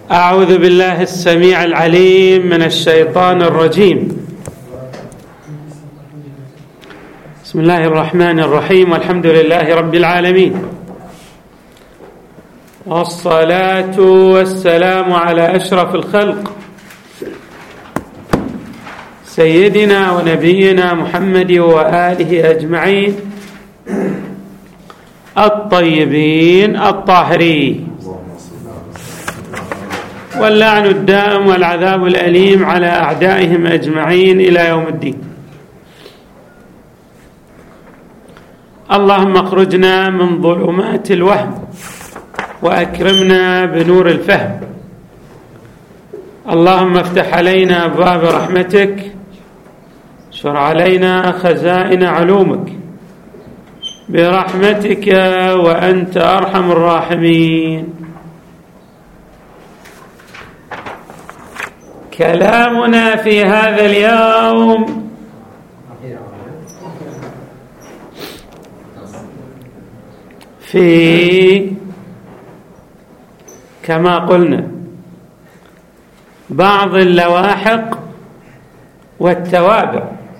أعوذ بالله السميع العليم من الشيطان الرجيم. بسم الله الرحمن الرحيم، والحمد لله رب العالمين، والصلاة والسلام على أشرف الخلق سيدنا ونبينا محمد وآله أجمعين الطيبين الطاهرين، واللعن الدائم والعذاب الأليم على أعدائهم أجمعين إلى يوم الدين. اللهم اخرجنا من ظلمات الوهم وأكرمنا بنور الفهم. اللهم افتح علينا أبواب رحمتك، اشر علينا خزائن علومك برحمتك وأنت أرحم الراحمين. كلامنا في هذا اليوم في كما قلنا بعض اللواحق والتوابع،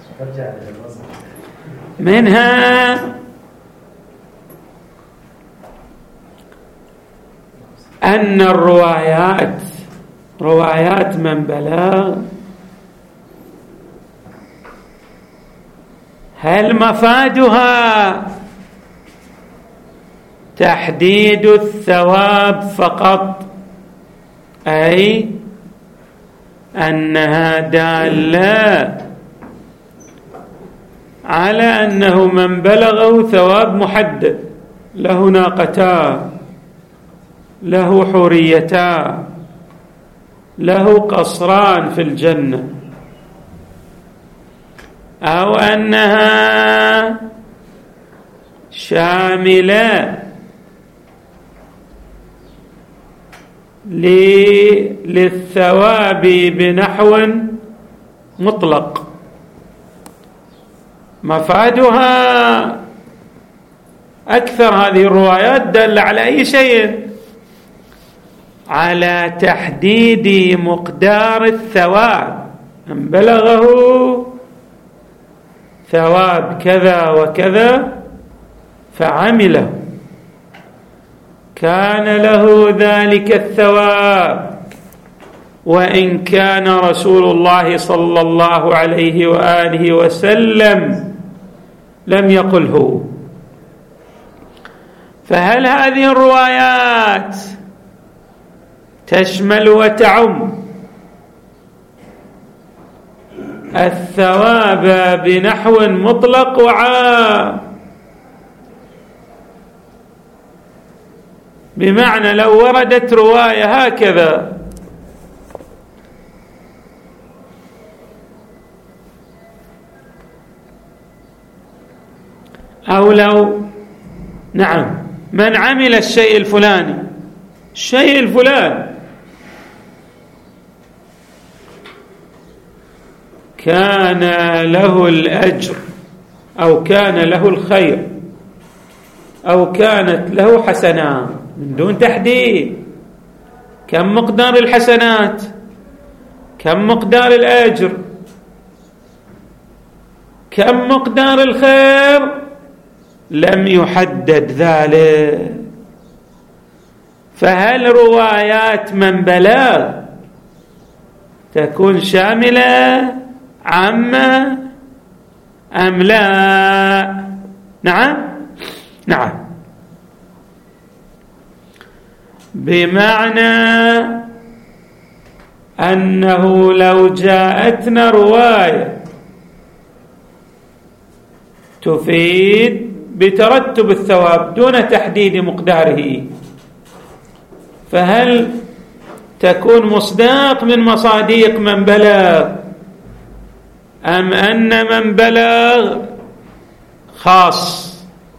منها أن روايات من بلغ هل مفادها تحديد الثواب فقط، أي أنها دالة على أنه من بلغه ثواب محدد، له ناقتان، له حوريتان، له قصران في الجنة، أو أنها شاملة للثواب بنحو مطلق. مفادها أكثر هذه الروايات دل على أي شيء؟ على تحديد مقدار الثواب، من بلغه ثواب كذا وكذا فعمله كان له ذلك الثواب، وإن كان رسول الله صلى الله عليه وآله وسلم لم يقله. فهل هذه الروايات تشمل وتعم الثواب بنحو مطلق وعام؟ بمعنى لو وردت رواية هكذا أو لو من عمل الشيء الفلاني، الشيء الفلاني كان له الأجر أو كان له الخير أو كانت له حسنات، من دون تحديد كم مقدار الحسنات، كم مقدار الأجر، كم مقدار الخير، لم يحدد ذلك. فهل روايات من بلغ تكون شاملة عامة أم لا؟ نعم، بمعنى أنه لو جاءتنا رواية تفيد بترتب الثواب دون تحديد مقداره، فهل تكون مصداق من مصاديق من بلغ، أم أن من بلغ خاص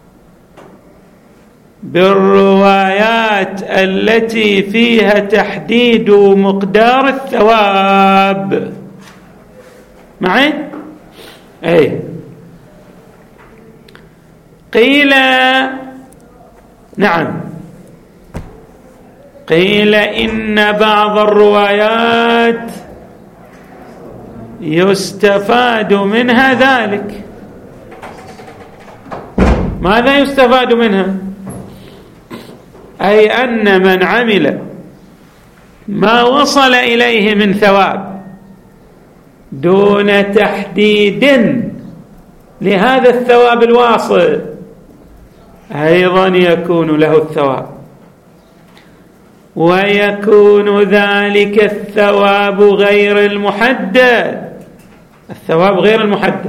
بالروايات التي فيها تحديد مقدار الثواب؟ معي؟ أي قيل نعم، قيل إن بعض الروايات يستفاد منها ذلك. ماذا يستفاد منها؟ أي أن من عمل ما وصل إليه من ثواب دون تحديد لهذا الثواب الواصل أيضا يكون له الثواب، ويكون ذلك الثواب غير المحدد. الثواب غير المحدد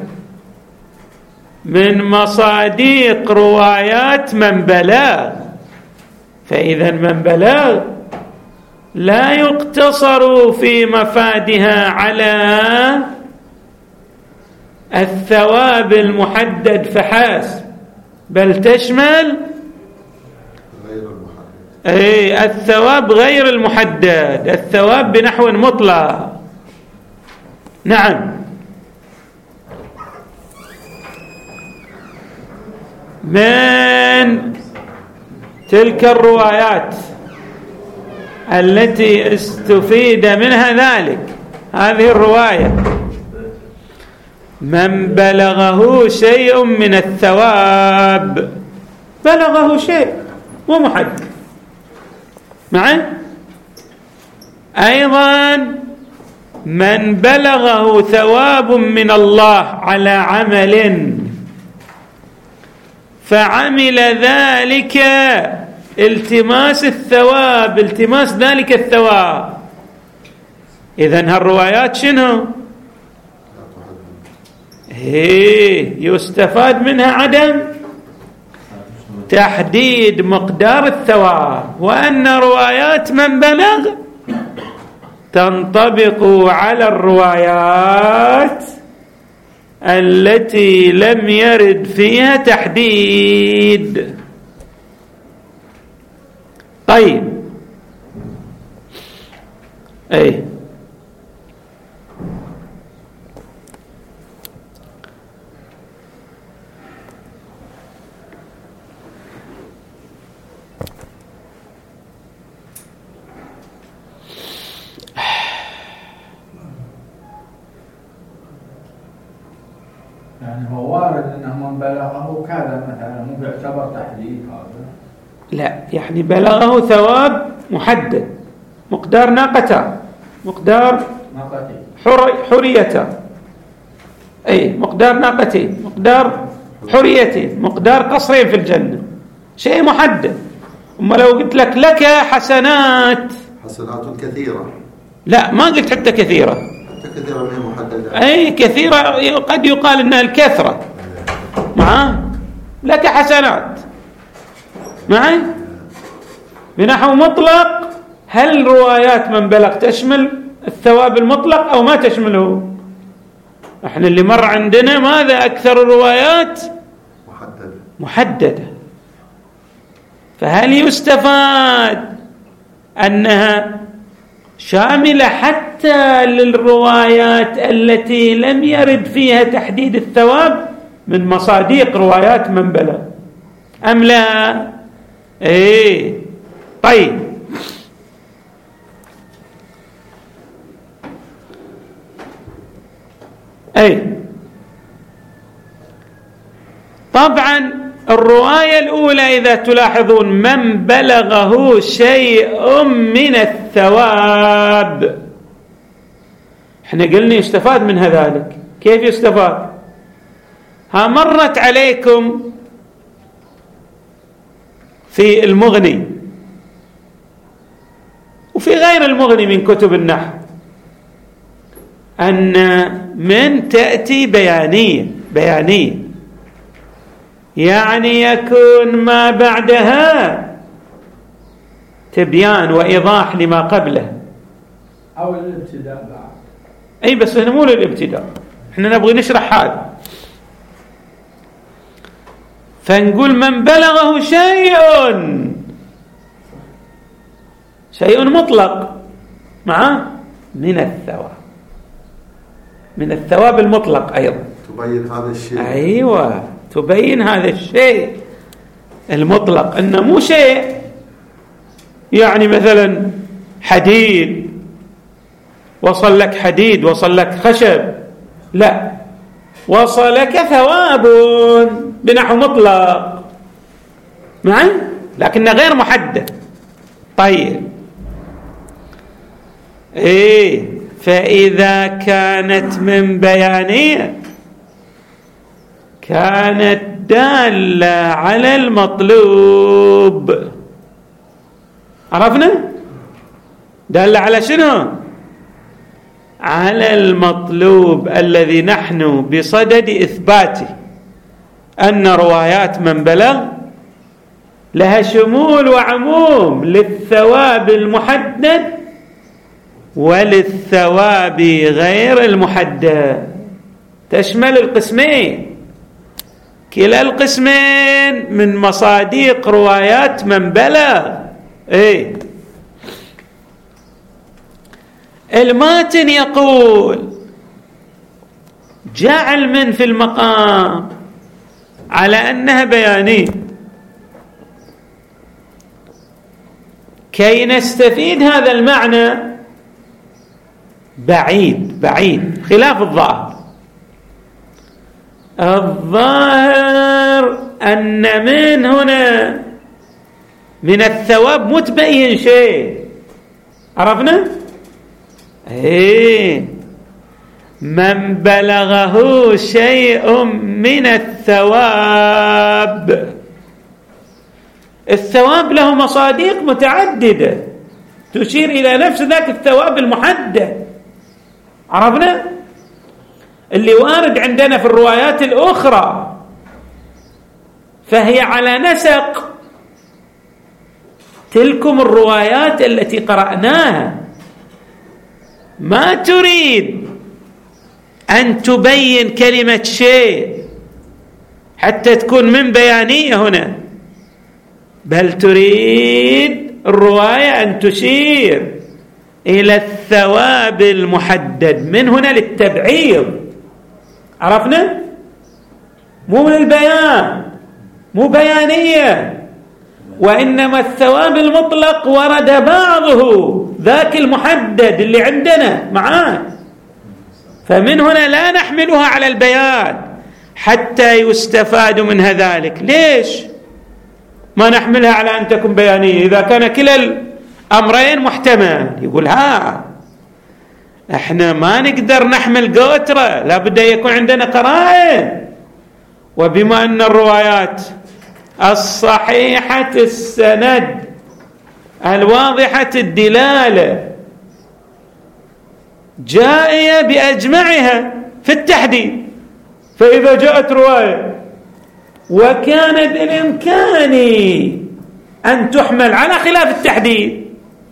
من مصادق روايات من بلغ. فإذا من بلغ لا يقتصر في مفادها على الثواب المحدد فحسب، بل تشمل الثواب غير المحدد، الثواب بنحو مطلق. نعم. من تلك الروايات التي استفيد منها ذلك، هذه الرواية من بلغه شيء من الثواب، بلغه شيء ومحدد معي. أيضا من بلغه ثواب من الله على عمل فعمل ذلك التماس الثواب، التماس ذلك الثواب. إذن هالروايات شنو؟ يستفاد منها عدم تحديد مقدار الثواب، وأن روايات من بلغ تنطبق على الروايات التي لم يرد فيها تحديد. طيب، أي يعني هو وارد أنه من بلغه كذا مثلا، مو بيعتبر تحديد هذا؟ لا، يعني بلغه ثواب محدد، مقدار ناقتان، مقدار حريتان، أي مقدار ناقتين، مقدار حريتين، مقدار قصرين في الجنة، شيء محدد. أما لو قلت لك حسنات كثيرة، لا ما قلت حتى كثيرة، كثيرة من محددة، أي كثيرة قد يقال إنها الكثرة، لك حسنات معي بنحو مطلق. هل روايات من بلغ تشمل الثواب المطلق أو ما تشمله؟ احنا اللي مر عندنا ماذا؟ أكثر الروايات محددة. فهل يستفاد أنها شاملة حتى للروايات التي لم يرد فيها تحديد الثواب من مصادق روايات من بلغ أم لا؟ طيب، طبعا الرواية الأولى إذا تلاحظون من بلغه شيء من الثواب، احنا قلنا يستفاد منها ذلك. كيف يستفاد؟ مرت عليكم في المغني وفي غير المغني من كتب النحو أن من تأتي بيانية، يعني يكون ما بعدها تبيان وإيضاح لما قبله، أو الابتداء بعد. بس هنا مو للابتداء، احنا نبغي نشرح هذا. فنقول من بلغه شيء مطلق من الثواب المطلق أيضا، تبين هذا الشيء. أيوة، تبين هذا الشيء المطلق، أنه مو شيء يعني مثلا حديد، وصل لك حديد، وصل لك خشب، لا، وصلك ثواب بنحو مطلق معي لكنه غير محدد. طيب فإذا كانت من بيانية كانت دالة على المطلوب. عرفنا؟ دالة على شنو؟ على المطلوب الذي نحن بصدد إثباته، أن روايات من بلغ لها شمول وعموم للثواب المحدد وللثواب غير المحدد، تشمل القسمين، كلا القسمين من مصادق روايات من بلغ. الماتن يقول جعل من في المقام على أنها بيانية كي نستفيد هذا المعنى بعيد خلاف الظاهر. الظاهر أن من هنا من الثواب متبين شيء. عرفنا؟ من بلغه شيء من الثواب له مصادق متعددة تشير إلى نفس ذاك الثواب المحدد. عرفنا؟ اللي وارد عندنا في الروايات الأخرى فهي على نسق تلكم الروايات التي قرأناها، ما تريد أن تبين كلمة شيء حتى تكون من بيانية هنا، بل تريد الرواية أن تشير إلى الثواب المحدد من هنا للتبعيض. عرفنا؟ مو من البيان، مو بيانية، وإنما الثواب المطلق ورد بعضه ذاك المحدد اللي عندنا معاه، فمن هنا لا نحملها على البيان حتى يستفاد منها ذلك. ليش ما نحملها على أن تكون بيانية إذا كان كلا الأمرين محتمل؟ يقول احنا ما نقدر نحمل قوترة، لابد يكون عندنا قرائن، وبما أن الروايات الصحيحة السند الواضحة الدلالة جائية بأجمعها في التحديد، فإذا جاءت رواية وكان بالإمكان أن تحمل على خلاف التحديد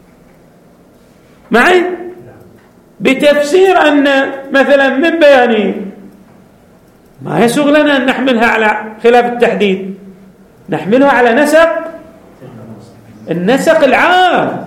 معي بتفسير أن مثلا من بياني، ما يسوغ لنا أن نحملها على خلاف التحديد، نحملها على النسق العام.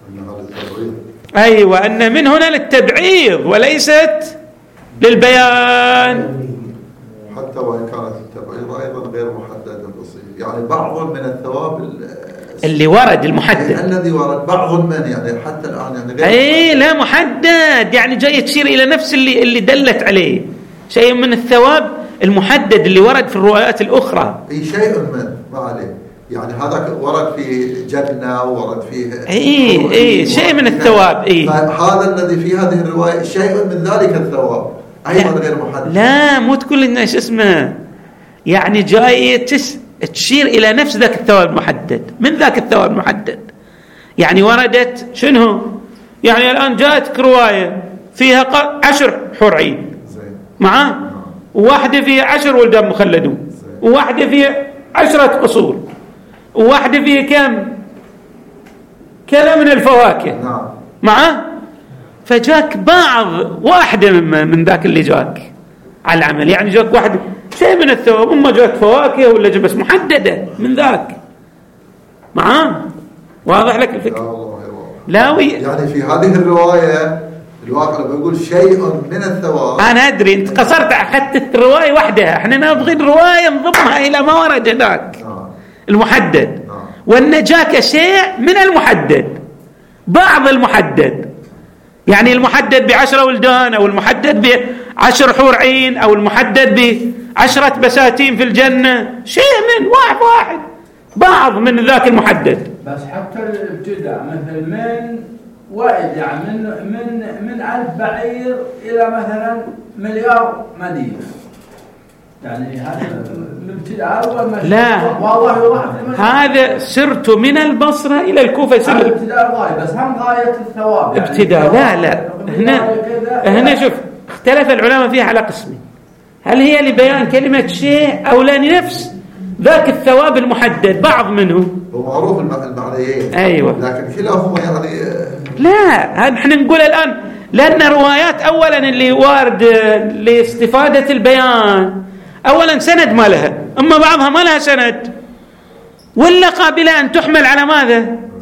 أيوة، أن من هنا للتبعيض وليست للبيان، حتى وإن كانت التبعيض أيضا غير محددة تصير، يعني بعض من الثواب اللي ورد المحدد الذي ورد بعض من يعني حتى الآن يعني غير لا محدد، يعني جاي تشير إلى نفس اللي دلت عليه شيء من الثواب المحدد اللي ورد في الروايات الأخرى. شيء من ما عليه، يعني هذا ورد في جنة وورد فيه شيء من الثواب. هذا الذي في هذه الرواية شيء من ذلك الثواب أيضا غير محدد. لا مو تقول الناس اسمه، يعني جاي تشير إلى نفس ذاك الثواب المحدد من ذاك الثواب المحدد. يعني وردت شنو؟ يعني الآن جاءتك رواية فيها 10 حور عين معاه، وواحدة فيها 10 ولدان مخلدون، وواحدة فيها 10 قصور، وواحدة فيها كذا من الفواكه معاه، فجاك بعض واحدة من ذاك اللي جاك على العمل، يعني جاك واحد شيء من الثواب، اما جاك فواكه ولا بس محددة من ذاك معاه. واضح لك الفكرة؟ يعني في هذه الرواية الواقع بيقول شيء من الثواب. أنا أدري أنت قصرت أخذت الرواية وحدها، إحنا نبغي الرواية نضمها إلى ما ورد هناك المحدد، وأن جاك شيء من المحدد، بعض المحدد، يعني المحدد ب10 ولدان، أو المحدد ب10 حور عين، أو المحدد ب10 بساتين في الجنة، شيء من واحد بعض من ذاك المحدد. بس حتى الابتداء مثل من وائد، يعني من 1000 بعير إلى مثلا مليار مدينة، يعني هذا الابتداء أول ما لا، والله هذا سرت من البصرة إلى الكوفة. ابتداء غاية، بس هم غاية الثواب يعني ابتداء. لا هنا شوف، اختلف العلماء فيها على قسمين: هل هي لبيان كلمة شيء أو لا لنفس ذاك الثواب المحدد، بعض منه هو معروف المعنيين. أيوة، لكن كلاهما يعني لا، احنا نقول الآن لأن روايات أولا اللي وارد لاستفادة البيان أولا سند ما لها، أما بعضها ما لها سند، ولا قابلة أن تحمل على ماذا؟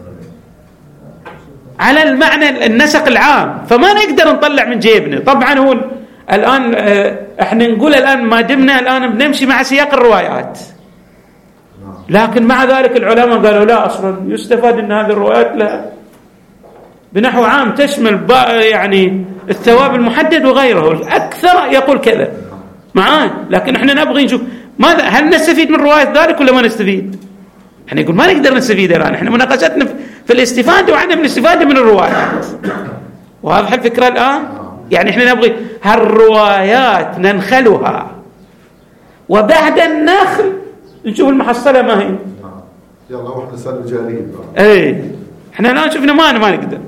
على المعنى النسق العام، فما نقدر نطلع من جيبنا. طبعا هو الآن احنا نقول الآن ما دمنا الآن بنمشي مع سياق الروايات، لكن مع ذلك العلماء قالوا لا، أصلا يستفاد أن هذه الروايات لها بنحو عام تشمل يعني الثواب المحدد وغيره. الأكثر يقول كذا معاه، لكن احنا نبغي نشوف ماذا، هل نستفيد من رواية ذلك ولا ما نستفيد؟ احنا نقول ما نقدر نستفيد الآن، احنا مناقشتنا في الاستفادة وعدم الاستفادة من الروايات. واضح الفكرة الآن؟ يعني احنا نبغي هالروايات ننخلها، وبعد النخل نشوف المحصلة ما هي. يلا واحنا سنة جارين. ايه، احنا الآن شفنا ما نقدر.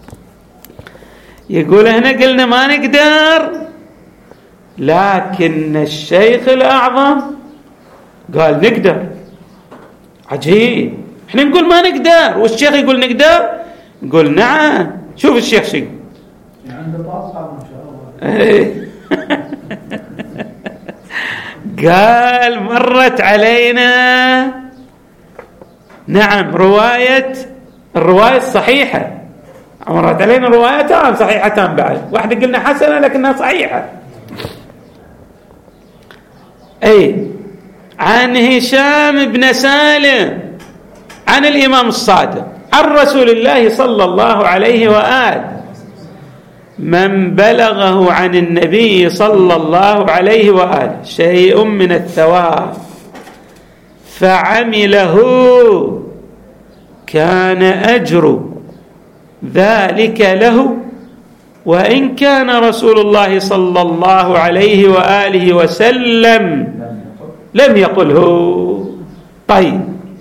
يقول احنا قلنا ما نقدر، لكن الشيخ الأعظم قال نقدر. عجيب، احنا نقول ما نقدر والشيخ يقول نقدر، نقول نعم. شوف الشيخ شيء عنده طاقة ما شاء الله. قال مرت علينا، نعم، الرواية الصحيحة، مرت علينا روايتان صحيحتان، بعد واحدة قلنا حسنة لكنها صحيحة. أي عن هشام بن سالم عن الإمام الصادق عن رسول الله صلى الله عليه وآله: من بلغه عن النبي صلى الله عليه وآله شيء من الثواب فعمله كان أجر ذلك له، وإن كان رسول الله صلى الله عليه وآله وسلم لم يقله. طيب،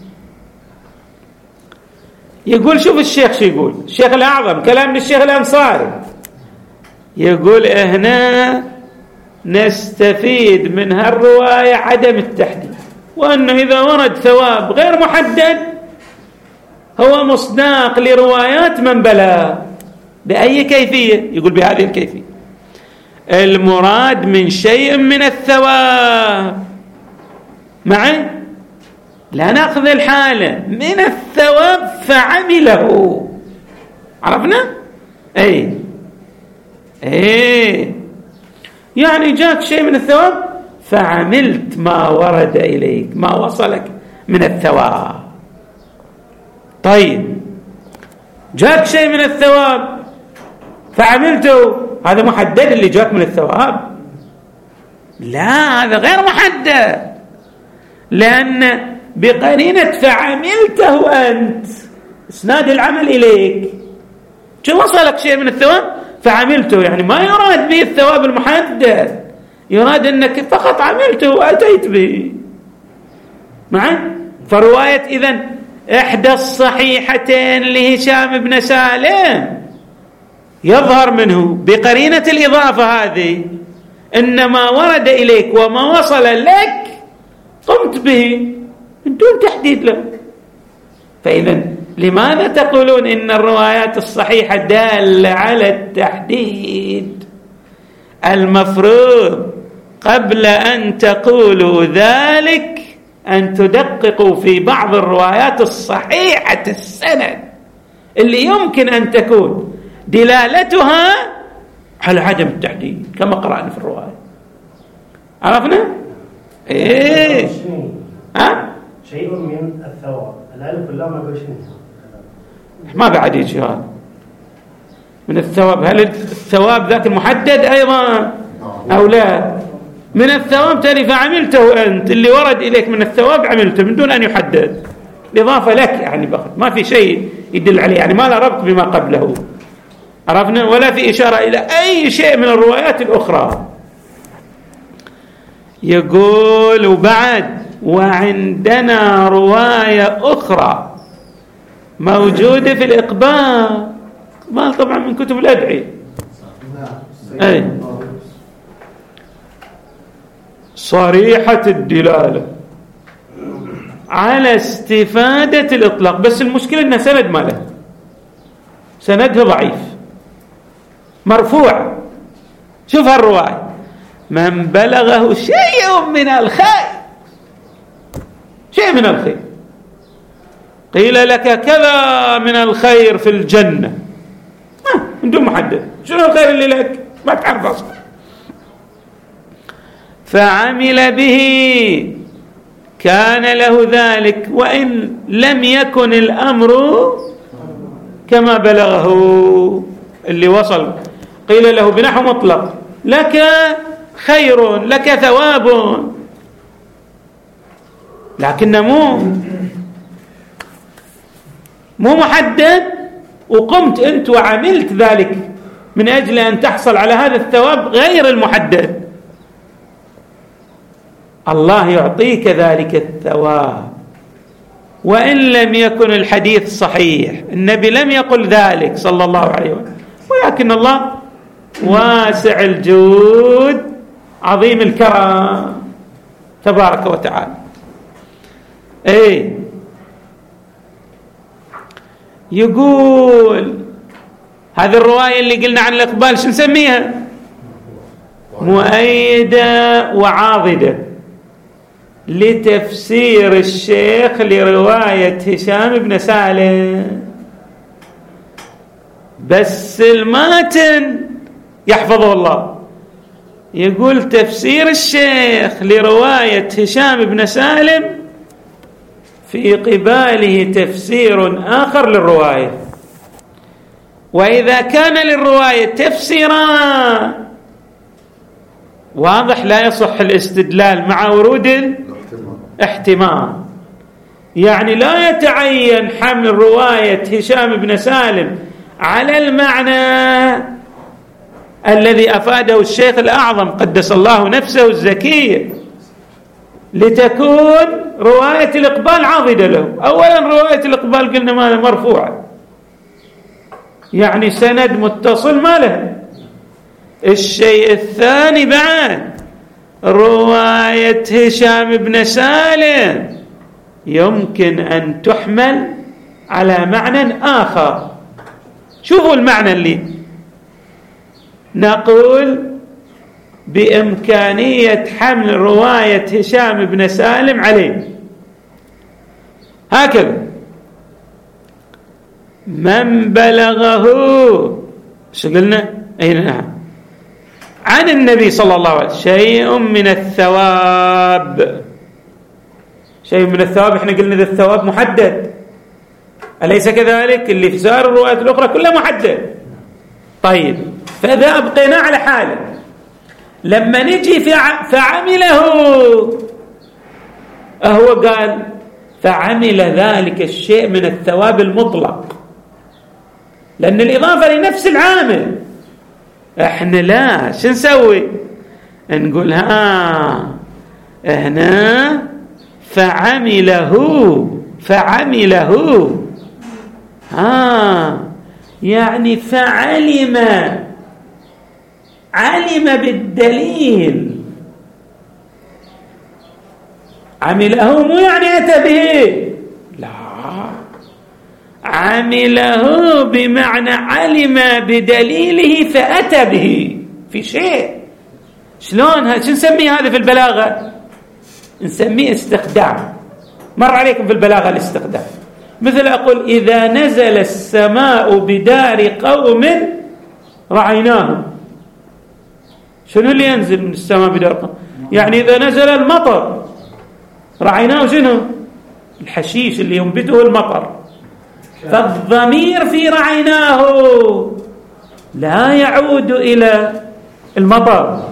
يقول شوف الشيخ شو يقول، الشيخ الأعظم، كلام للشيخ الأنصاري، يقول هنا نستفيد من هالرواية عدم التحديد، وأنه إذا ورد ثواب غير محدد هو مصداق لروايات من بلغ. بأي كيفية؟ يقول بهذه الكيفية: المراد من شيء من الثواب، معي لا نأخذ الحالة من الثواب فعمله. عرفنا؟ أي يعني جاك شيء من الثواب فعملت ما ورد إليك، ما وصلك من الثواب. طيب، جاك شيء من الثواب فعملته، هذا محدد اللي جاك من الثواب؟ لا، هذا غير محدد، لأن بقرينة فعملته أنت إسناد العمل إليك، شو وصلك شيء من الثواب فعملته، يعني ما يراد به الثواب المحدد، يراد أنك فقط عملته وأتيت به. معي؟ فرواية إذن إحدى الصحيحتين لهشام بن سالم يظهر منه بقرينة الإضافة هذه إن ما ورد إليك وما وصل لك قمت به من دون تحديد له. فإذا لماذا تقولون إن الروايات الصحيحة دالة على التحديد؟ المفروض قبل أن تقولوا ذلك أن تدققوا في بعض الروايات الصحيحة السند اللي يمكن أن تكون دلالتها على عدم التحديد كما قرأنا في الرواية. عرفنا؟ إيه شيء من الثواب، الألف واللام ما شنو؟ ما بعد يجي هذا من الثواب. هل الثواب ذاك المحدد أيضا أو لا؟ من الثواب تالي فعملته أنت، اللي ورد إليك من الثواب عملته من دون أن يحدد، إضافة لك يعني فقط، ما في شيء يدل عليه، يعني ما لا ربط بما قبله، عرفنا؟ ولا في إشارة إلى أي شيء من الروايات الأخرى. يقول وبعد وعندنا رواية أخرى موجودة في الإقبال، ما طبعا من كتب الأدعية، أي صريحة الدلالة على استفادة الإطلاق، بس المشكلة أنها سند ما له، سندها ضعيف مرفوع. شوف هالرواية: من بلغه شيء من الخير، شيء من الخير، قيل لك كذا من الخير في الجنة، من دون محدد شنو الخير اللي لك، ما تعرف أصلا، فعمل به كان له ذلك وإن لم يكن الأمر كما بلغه. اللي وصل قيل له بنحو مطلق: لك خير، لك ثواب، لكن مو محدد، وقمت أنت وعملت ذلك من أجل أن تحصل على هذا الثواب غير المحدد. الله يعطيك ذلك الثواب وإن لم يكن الحديث صحيح، النبي لم يقل ذلك صلى الله عليه وسلم، ولكن الله واسع الجود عظيم الكرم تبارك وتعالى. يقول هذه الرواية اللي قلنا عن الإقبال شو نسميها؟ مؤيدة وعاضدة لتفسير الشيخ لرواية هشام بن سالم، بس الماتن يحفظه الله يقول تفسير الشيخ لرواية هشام بن سالم في قباله تفسير آخر للرواية، وإذا كان للرواية تفسيران واضح لا يصح الاستدلال مع ورود الاحتمال، يعني لا يتعين حمل رواية هشام بن سالم على المعنى الذي أفاده الشيخ الأعظم قدس الله نفسه الزكية لتكون رواية الإقبال عاضدة له. أولا رواية الإقبال قلنا ما مرفوعة، يعني سند متصل ما له. الشيء الثاني بعد رواية هشام بن سالم يمكن أن تحمل على معنى آخر. شوفوا المعنى اللي نقول بإمكانية حمل رواية هشام بن سالم عليه هكذا: من بلغه شو قلنا؟ نعم، عن النبي صلى الله عليه وسلم شيء من الثواب. شيء من الثواب احنا قلنا ذا الثواب محدد، أليس كذلك؟ اللي في سائر الروايات الأخرى كلها محدد. طيب، فإذا أبقينا على حاله لما نجي فعمله، هو قال فعمل ذلك الشيء من الثواب المطلق، لأن الإضافة لنفس العامل. احنا لا، شو نسوي؟ نقول هنا فعمله يعني علم بالدليل. عمله مو يعني أتى به، لا، عمله بمعنى علم بدليله فأتى به في شيء. شلون شو نسميه هذا في البلاغة؟ نسميه استخدام. مر عليكم في البلاغة الاستخدام، مثل أقول إذا نزل السماء بدار قوم رعيناهم. شنو اللي ينزل من السماء بدار قوم؟ يعني إذا نزل المطر رعيناه شنو؟ الحشيش اللي ينبته المطر، فالضمير في رعيناه لا يعود إلى المطر،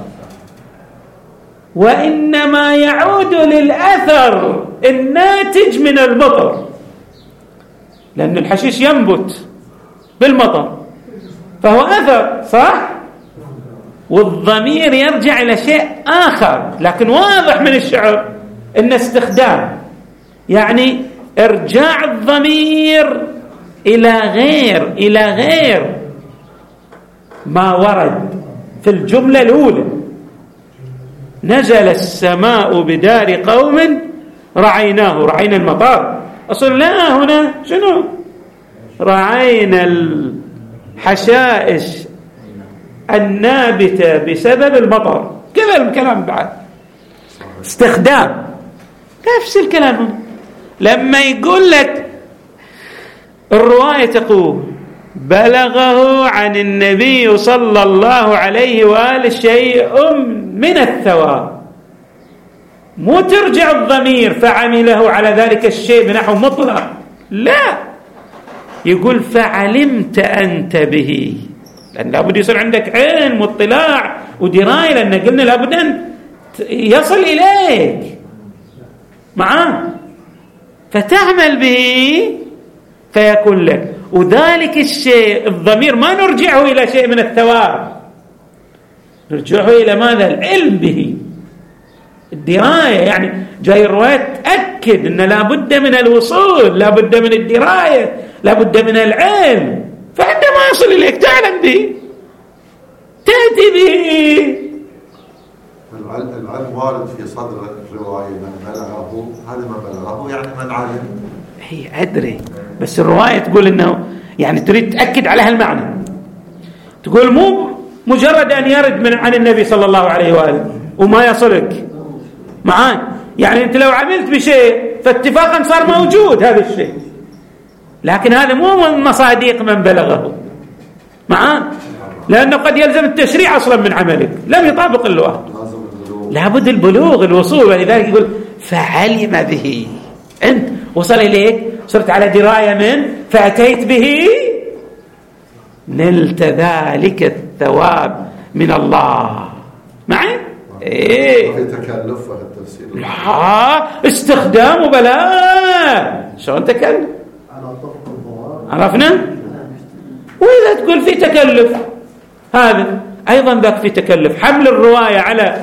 وإنما يعود للأثر الناتج من المطر، لأن الحشيش ينبت بالمطر فهو أثر، صح؟ والضمير يرجع إلى شيء آخر، لكن واضح من الشعر إن استخدام، يعني إرجاع الضمير إلى غير ما ورد في الجملة الأولى. نزل السماء بدار قوم رعيناه، رعينا المطار، أصل لا هنا شنو؟ رعينا الحشائش النابتة بسبب المطر، كذا الكلام بعد استخدام. نفس الكلام هنا لما يقول لك الرواية تقول بلغه عن النبي صلى الله عليه وآله شيء من الثواب، مو ترجع الضمير فعمله على ذلك الشيء بنحو مطلق، لا، يقول فعلمت أنت به، لأن لابد يصير عندك علم واطلاع ودراية، لأن قلنا لابد أن يصل إليك معاه فتعمل به فيكون لك. وذلك الشيء الضمير ما نرجعه إلى شيء من الثواب، نرجعه إلى ماذا؟ العلم به، الدراية. يعني جاي الرواية تأكد أن لا بد من الوصول، لا بد من الدراية، لا بد من العلم، فعندما يصل إليك تعلم به، تأتي به. العلم وارد في صدر الرواية، من بلغه، هذا ما بلغه يعني من علم. هي أدري، بس الرواية تقول إنه يعني تريد تأكد على هالمعنى، تقول مو مجرد أن يرد عن النبي صلى الله عليه وآله وما يصلك معاه، يعني أنت لو عملت بشيء فاتفاقا صار موجود هذا الشيء، لكن هذا مو من مصادق من بلغه معاه، لأنه قد يلزم التشريع أصلا من عملك، لم يطابق اللغة، لابد البلوغ الوصول. ولذلك يقول فعلم به، أنت وصل إليك، صرت على دراية من، فأتيت به، نلت ذلك الثواب من الله. معي؟ إيه في تكلف في التفسير، لا استخدام وبلاء، شلون تكلف؟ عرفنا؟ وإذا تقول في تكلف، هذا أيضا ذاك في تكلف، حمل الرواية على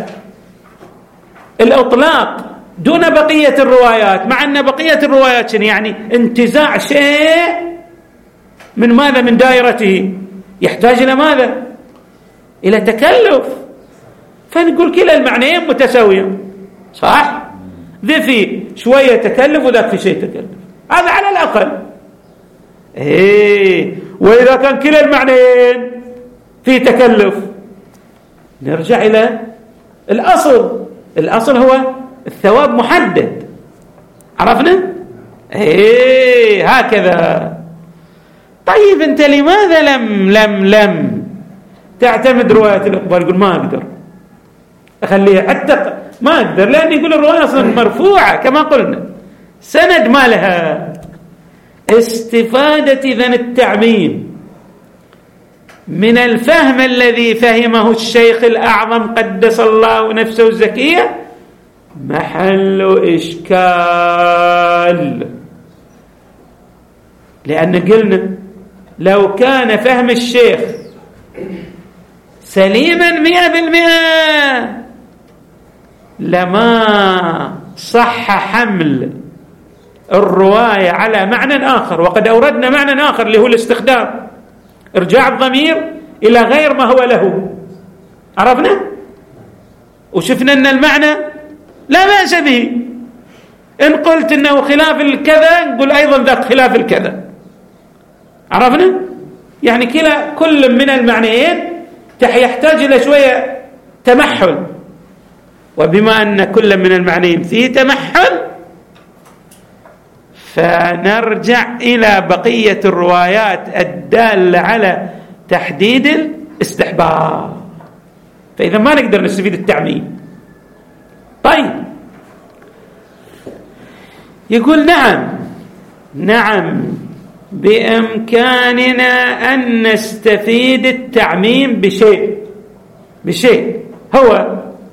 الإطلاق دون بقية الروايات، مع أن بقية الروايات يعني انتزاع شيء من ماذا؟ من دائرته، يحتاج إلى ماذا؟ إلى تكلف. فنقول كلا المعنيين متساويين، صح؟ ذي في شوية تكلف وذاك في شيء تكلف، هذا على الأقل. وإذا كان كلا المعنيين في تكلف نرجع إلى الأصل هو الثواب محدد، عرفنا؟ هكذا. طيب أنت لماذا لم تعتمد رواية الإقبال؟ يقول ما أقدر أخليها، حتى ما أقدر، لأن يقول الرواية أصلا مرفوعة كما قلنا، سند ما لها استفادة إذن التعميم من الفهم الذي فهمه الشيخ الأعظم قدس الله نفسه الزكية محل إشكال، لأن قلنا لو كان فهم الشيخ سليما 100% لما صح حمل الرواية على معنى آخر، وقد أوردنا معنى آخر اللي هو الاستخدام، إرجاع الضمير إلى غير ما هو له، عرفنا؟ وشفنا أن المعنى لا بأس به، إن قلت أنه خلاف الكذا نقول أيضا ذاك خلاف الكذا، عرفنا؟ يعني كل من المعنيين يحتاج إلى شوية تمحل، وبما أن كل من المعنيين فيه تمحل فنرجع إلى بقية الروايات الدالة على تحديد الاستحباب، فإذا ما نقدر نستفيد التعميم. طيب يقول نعم بإمكاننا أن نستفيد التعميم بشيء هو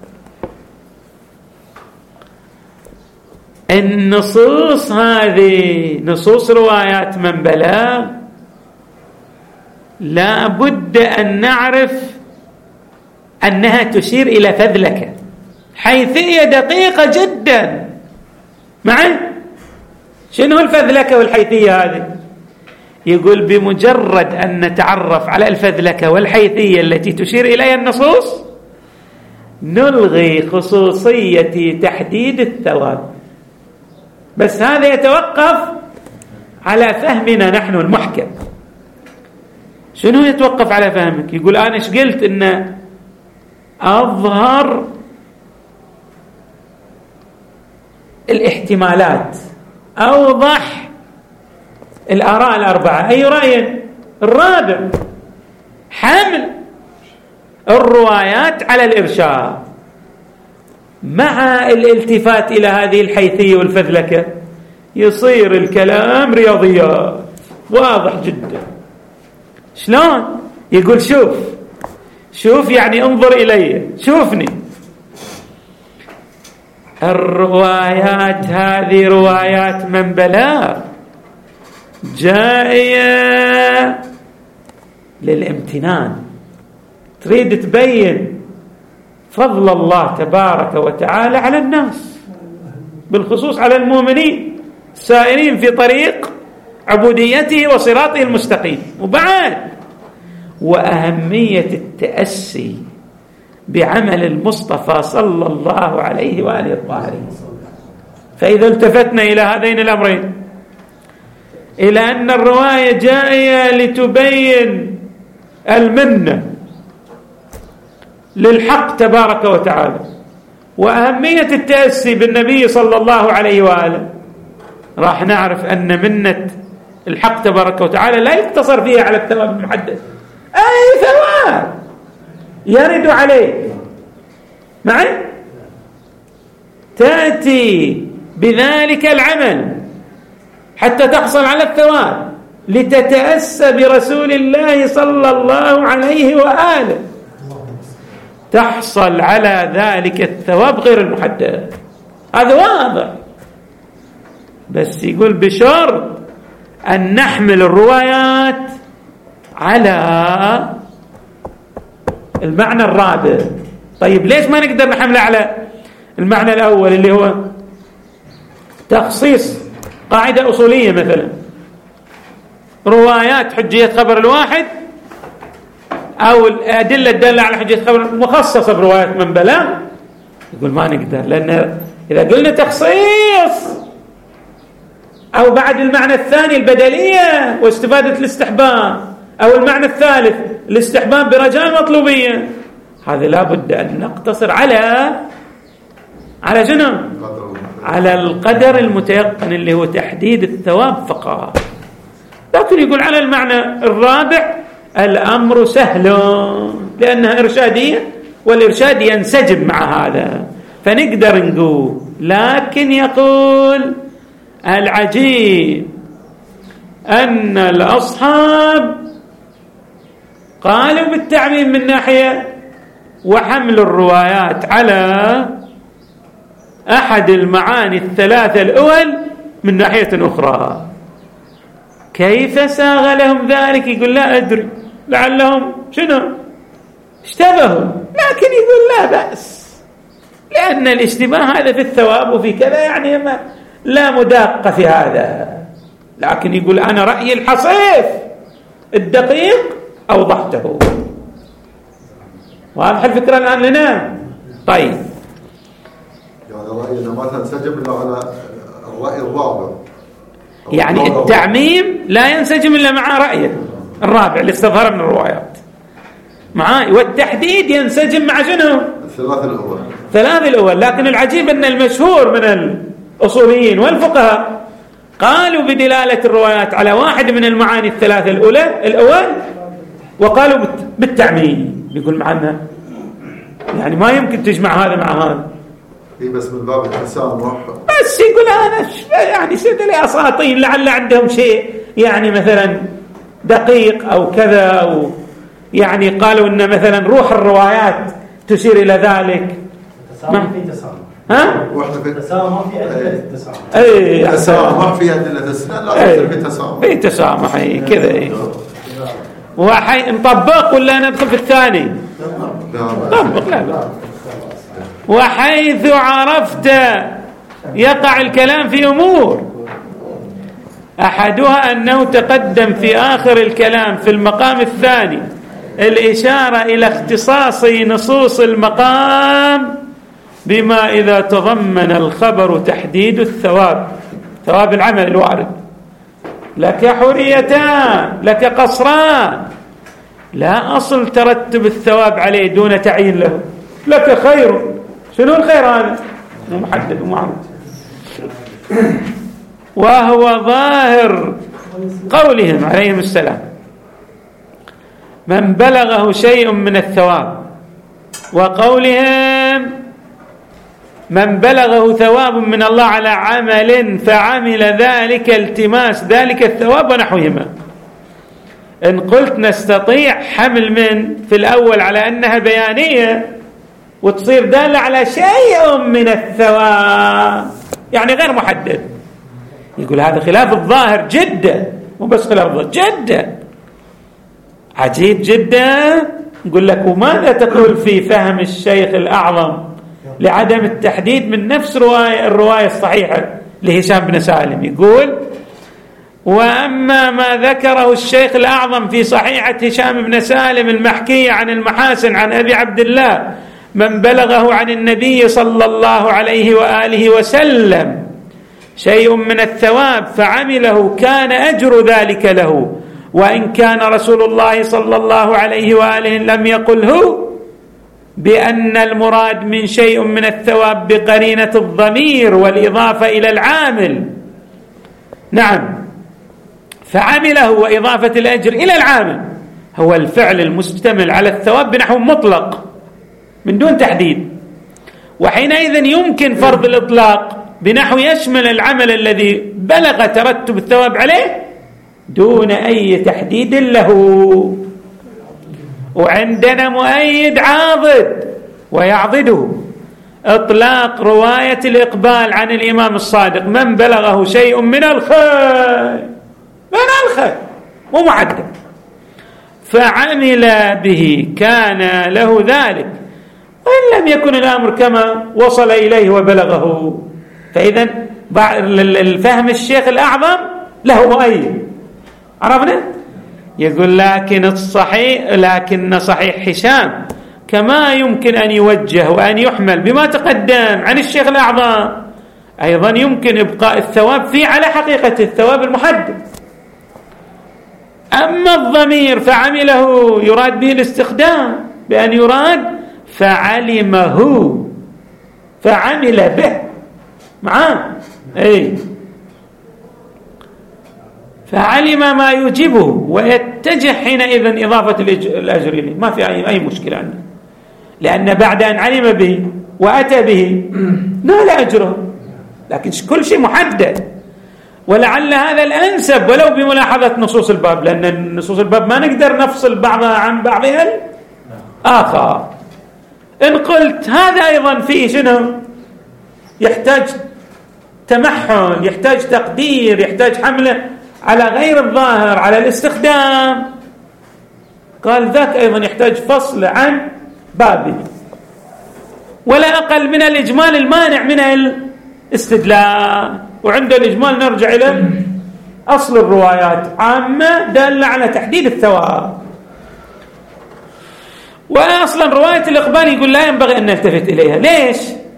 النصوص هذه، نصوص روايات من بلغ، لا بد أن نعرف أنها تشير إلى فذلكة، حيثية دقيقة جدا. معي؟ شنو الفذلكة والحيثية هذه؟ يقول بمجرد أن نتعرف على الفذلكة والحيثية التي تشير إليها النصوص نلغي خصوصية تحديد الثواب. بس هذا يتوقف على فهمنا نحن المحكم. شنو يتوقف على فهمك؟ يقول أنا ايش قلت؟ إن أظهر الاحتمالات، أوضح الآراء الأربعة. أي رأي؟ الرابع، حمل الروايات على الإرشاد مع الالتفات إلى هذه الحيثية والفذلكة، يصير الكلام رياضيات واضح جدا. شلون؟ يقول شوف يعني انظر إلي، شوفني. الروايات هذه روايات من بلاغ جائية للامتنان، تريد تبين فضل الله تبارك وتعالى على الناس، بالخصوص على المؤمنين السائرين في طريق عبوديته وصراطه المستقيم. وبعد وأهمية التأسي بعمل المصطفى صلى الله عليه وآله الطاهرين. فإذا التفتنا إلى هذين الأمرين، إلى أن الرواية جائية لتبين المنة للحق تبارك وتعالى، وأهمية التأسي بالنبي صلى الله عليه وآله، راح نعرف أن منة الحق تبارك وتعالى لا يقتصر فيها على الثواب المحدد، أي ثواب يرد عليه. معي؟ تأتي بذلك العمل حتى تحصل على الثواب، لتتأسى برسول الله صلى الله عليه وآله، تحصل على ذلك الثواب غير المحدد. هذا واضح. بس يقول بشرط أن نحمل الروايات على المعنى الرابع. طيب ليش ما نقدر نحمله على المعنى الأول اللي هو تخصيص قاعدة أصولية؟ مثلا روايات حجية خبر الواحد أو الأدلة الدالة على حجية خبر مخصصة بروايات من بلغ. يقول ما نقدر، لأن إذا قلنا تخصيص أو بعد المعنى الثاني البدلية واستفادة الاستحباب، أو المعنى الثالث الاستحباب برجاء المطلوبية، هذا لا بد أن نقتصر على شنو؟ على القدر المتيقن اللي هو تحديد الثواب فقط. لكن يقول على المعنى الرابع الأمر سهل لأنها إرشادية، والإرشاد ينسجم مع هذا، فنقدر نقول. لكن يقول العجيب أن الأصحاب قالوا بالتعميم من ناحية، وحمل الروايات على أحد المعاني الثلاثة الأول من ناحية أخرى. كيف ساغ لهم ذلك؟ يقول لا أدري، لعلهم شنو اشتبهوا، لكن يقول لا بأس، لأن الاشتباه هذا في الثواب وفي كذا، يعني لا مداقة في هذا. لكن يقول أنا رأيي الحصيف الدقيق أوضحته. واضح الفكرة الآن لنا؟ طيب، يعني رأينا ما تنسجم إلا على الرأي الرابع، يعني التعميم لا ينسجم إلا مع رأيه الرابع اللي استظهر من الروايات معاي، والتحديد ينسجم مع شنو؟ الثلاث الأول. لكن العجيب أن المشهور من الأصوليين والفقهاء قالوا بدلالة الروايات على واحد من المعاني الثلاثة الأول، وقالوا بالتعميم. يقول معنا يعني ما يمكن تجمع هذا مع هذا، بس من باب التسامح، بس يقول أنا يعني سيد لي أساطين لعل عندهم شيء يعني مثلا دقيق أو كذا، أو يعني قالوا إن مثلا روح الروايات تشير إلى ذلك. التسامح في تسامح، ها؟ التسامح في أدلة التسامح. أي التسامح في أدلة التسامح، لا يصير في تسامح. في تسامح كذا. وحي نطبق ولا ندخل في الثاني؟ نطبق. لا. وحيث عرفت يقع الكلام في أمور أحدها أنه تقدم في آخر الكلام في المقام الثاني الإشارة إلى اختصاص نصوص المقام بما إذا تضمن الخبر تحديد الثواب، ثواب العمل الوارد. لك حريتان، لك قصران، لا أصل ترتب الثواب عليه دون تعيين له. لك خير، شنو الخير هذا؟ محدد ومعروف. وهو ظاهر قولهم عليهم السلام من بلغه شيء من الثواب، وقولهم من بلغه ثواب من الله على عمل فعمل ذلك التماس ذلك الثواب ونحوهما. إن قلت نستطيع حمل من في الأول على أنها بيانية وتصير دالة على شيء من الثواب يعني غير محدد، يقول هذا خلاف الظاهر جدا، مو بس خلاف الظاهر جدا، عجيب جدا. نقول لك وماذا تقول في فهم الشيخ الأعظم لعدم التحديد من نفس الرواية الصحيحة لهشام بن سالم؟ يقول وأما ما ذكره الشيخ الأعظم في صحيحة هشام بن سالم المحكية عن المحاسن عن أبي عبد الله من بلغه عن النبي صلى الله عليه وآله وسلم شيء من الثواب فعمله كان أجر ذلك له، وإن كان رسول الله صلى الله عليه وآله لم يقله بأن المراد من شيء من الثواب بقرينة الضمير والإضافة إلى العامل. نعم، فعمله وإضافة الأجر إلى العامل هو الفعل المستمل على الثواب بنحو مطلق من دون تحديد، وحينئذ يمكن فرض الإطلاق بنحو يشمل العمل الذي بلغ ترتب الثواب عليه دون أي تحديد له. وعندنا مؤيد عاضد ويعضده إطلاق رواية الإقبال عن الإمام الصادق من بلغه شيء من الخير مو معدد فعمل به كان له ذلك، وإن لم يكن الأمر كما وصل إليه وبلغه. فإذا الفهم الشيخ الأعظم له مؤيد، عرفنا؟ يقول لكن صحيح هشام كما يمكن أن يوجه وأن يحمل بما تقدم عن الشيخ الأعظم أيضا يمكن إبقاء الثواب فيه على حقيقة الثواب المحدد. أما الضمير فعمله يراد به الاستخدام بأن يراد فعلمه فعمل به معاه فعلم ما يجبه ويتجه حينئذ إضافة الأجر إليه، ما في أي مشكلة عنه، لأن بعد أن علم به وأتى به نال أجره، لكن كل شيء محدد. ولعل هذا الأنسب ولو بملاحظة نصوص الباب، لأن نصوص الباب ما نقدر نفصل بعضها عن بعضها الآخر. إن قلت هذا أيضا فيه شنو؟ يحتاج تمحن، يحتاج تقدير، يحتاج حمله على غير الظاهر على الاستخدام، قال ذاك أيضا يحتاج فصل عن بابه، ولا أقل من الإجمال المانع من الاستدلال. وعند الإجمال نرجع إلى أصل الروايات عامة دالة على تحديد الثواب. وأصلا رواية الإقبال يقول لا ينبغي أن نلتفت إليها. ليش؟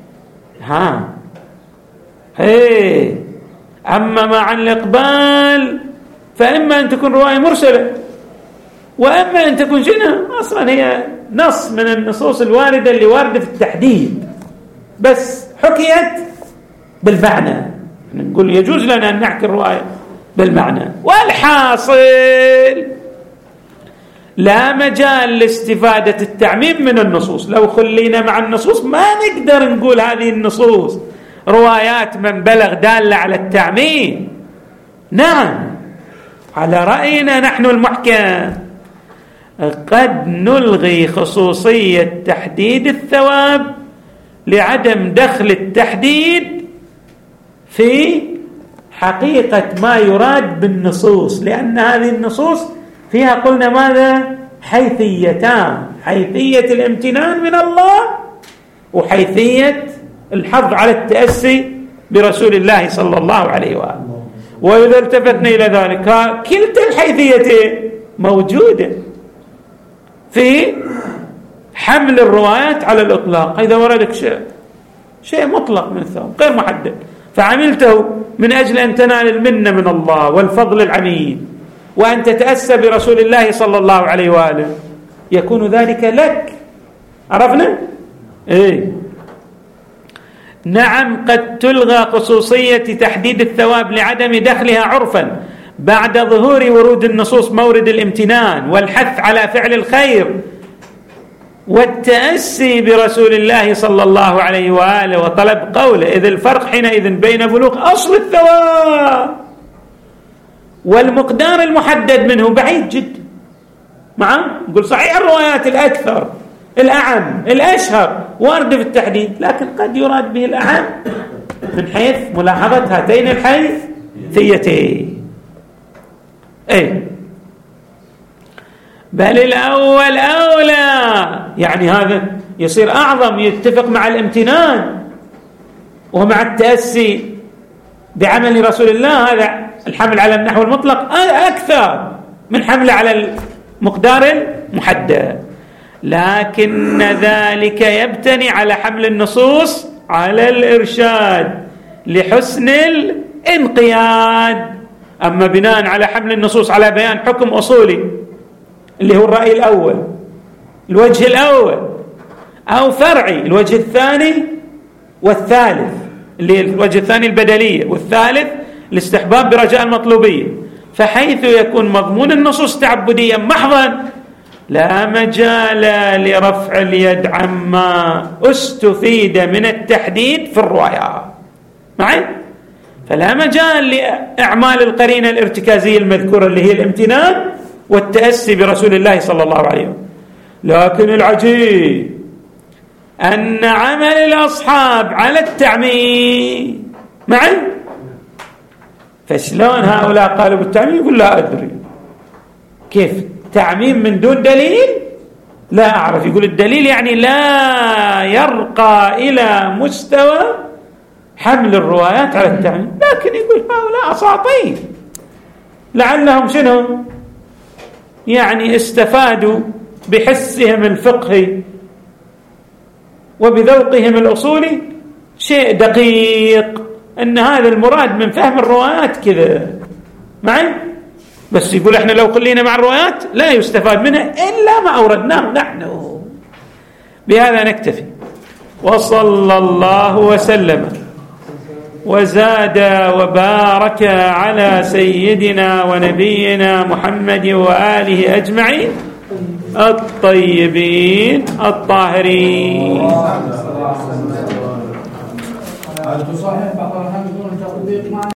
أما مع الإقبال فإما أن تكون رواية مرسلة، وأما أن تكون شنو أصلا هي نص من النصوص الواردة اللي واردة في التحديد بس حكيت بالمعنى. نقول يجوز لنا أن نحكي الرواية بالمعنى. والحاصل لا مجال لاستفادة التعميم من النصوص. لو خلينا مع النصوص ما نقدر نقول هذه النصوص روايات من بلغ دالة على التعميم. نعم، على رأينا نحن المحكم قد نلغي خصوصية تحديد الثواب لعدم دخل التحديد في حقيقة ما يراد بالنصوص، لأن هذه النصوص فيها قلنا ماذا؟ حيثيتان: حيثية الامتنان من الله وحيثية الحظ على التأسي برسول الله صلى الله عليه وآله. وإذا التفتنا إلى ذلك كلتا الحيثيتين موجودة في حمل الروايات على الإطلاق. إذا وردك شيء مطلق من الثواب غير محدد فعملته من أجل أن تنال المنة من الله والفضل العميم وأن تتأسى برسول الله صلى الله عليه وآله، يكون ذلك لك. عرفنا؟ إيه؟ نعم، قد تلغى خصوصية تحديد الثواب لعدم دخلها عرفا بعد ظهور ورود النصوص مورد الامتنان والحث على فعل الخير والتأسي برسول الله صلى الله عليه وآله وطلب قوله، إذ الفرق حينئذ بين بلوغ أصل الثواب والمقدار المحدد منه بعيد جدا. نقول صحيح الروايات الأكثر الأعم الأشهر وارد في التحديد، لكن قد يراد به الأعم من حيث ملاحظة هاتين الحيثيتين. بل الأول أولى، يعني هذا يصير أعظم، يتفق مع الامتنان ومع التأسي بعمل رسول الله. هذا الحمل على النحو المطلق أكثر من حمله على المقدار المحدد، لكن ذلك يبتني على حمل النصوص على الإرشاد لحسن الانقياد. أما بناء على حمل النصوص على بيان حكم أصولي اللي هو الرأي الأول الوجه الأول، أو فرعي الوجه الثاني والثالث، اللي الوجه الثاني البدلية والثالث الاستحباب برجاء المطلوبية، فحيث يكون مضمون النصوص تعبديا محضا لا مجال لرفع اليد عما استفيد من التحديد في الروايات معي، فلا مجال لإعمال القرينة الارتكازية المذكورة اللي هي الامتنان والتأسي برسول الله صلى الله عليه وسلم. لكن العجيب أن عمل الأصحاب على التعميم معي، فشلون هؤلاء قالوا بالتعميم؟ يقول لا أدري كيف تعميم من دون دليل، لا أعرف. يقول الدليل يعني لا يرقى إلى مستوى حمل الروايات على التعميم، لكن يقول هؤلاء أساطير لعلهم شنو يعني استفادوا بحسهم الفقهي وبذوقهم الأصولي شيء دقيق أن هذا المراد من فهم الروايات كذا معي، بس يقول احنا لو خلينا مع الروايات لا يستفاد منها إلا ما أوردناه نحن. بهذا نكتفي، وصلى الله وسلم وزاد وبارك على سيدنا ونبينا محمد وآله أجمعين الطيبين الطاهرين.